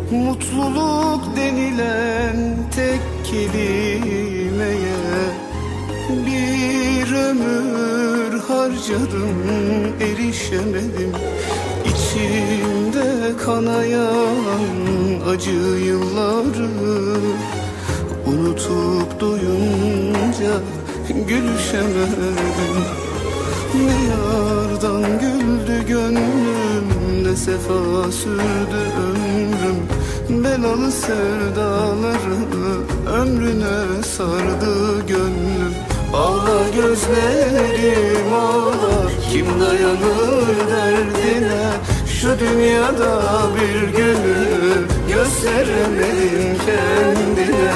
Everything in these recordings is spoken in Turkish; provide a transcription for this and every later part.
Mutluluk denilen tek kelimeye bir ömür harcadım, erişemedim. İçimde kanayan acı yılları unutup doyunca gülüşemedim. Ne yardan güldü gönlüm, ne sefa sürdü ömrüm. Belalı sevdaları ömrüne sardı gönlüm. Ağla gözlerim ağla, kim dayanır derdine? Şu dünyada bir gönül gösteremedim kendine.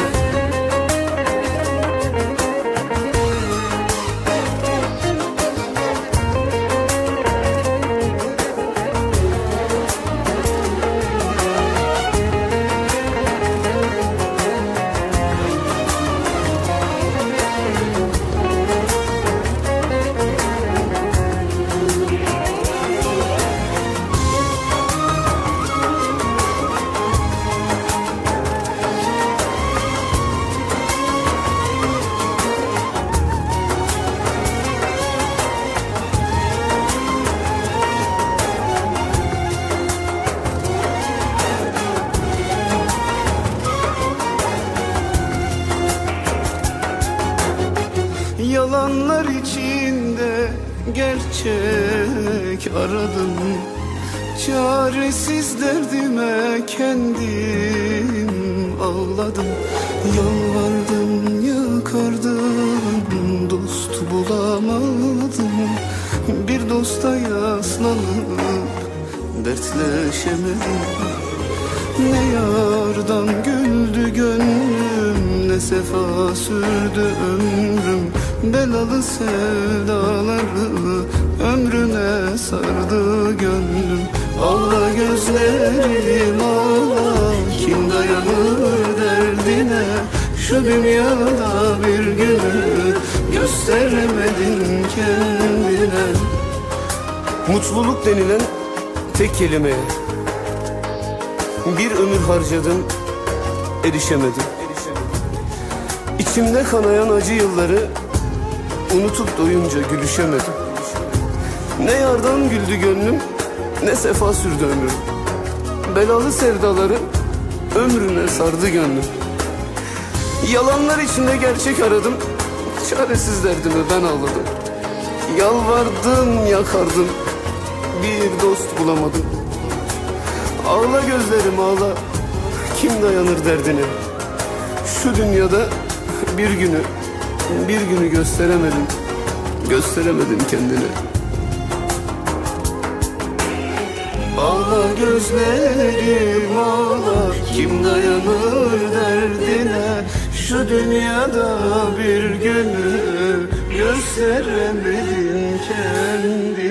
Yalanlar içinde gerçek aradım. Çaresiz derdime kendim ağladım. Yalvardım yakardım, dost bulamadım. Bir dosta yaslanıp dertleşemedim. Ne yardan güldü gönlüm, ne sefa sürdü ömrüm. Belalı sevdaları ömrüne sardı gönlüm. Ağla gözlerim ağla, kim dayanır derdine? Şu dünyada bir gönül gösteremedin kendine. Mutluluk denilen tek kelimeye bir ömür harcadım, erişemedim. İçimde kanayan acı yılları unutup doyunca gülüşemedim. Ne yardan güldü gönlüm, ne sefa sürdü ömrüm. Belalı sevdaları ömrüne sardı gönlüm. Yalanlar içinde gerçek aradım, çaresiz derdime ben ağladım. Yalvardım yakardım, bir dost bulamadım. Ağla gözlerim ağla, kim dayanır derdine? Şu dünyada bir günü gösteremedim kendine. Ağla gözlerim ağla, kim dayanır derdine? Şu dünyada bir gönül gösteremedin kendine.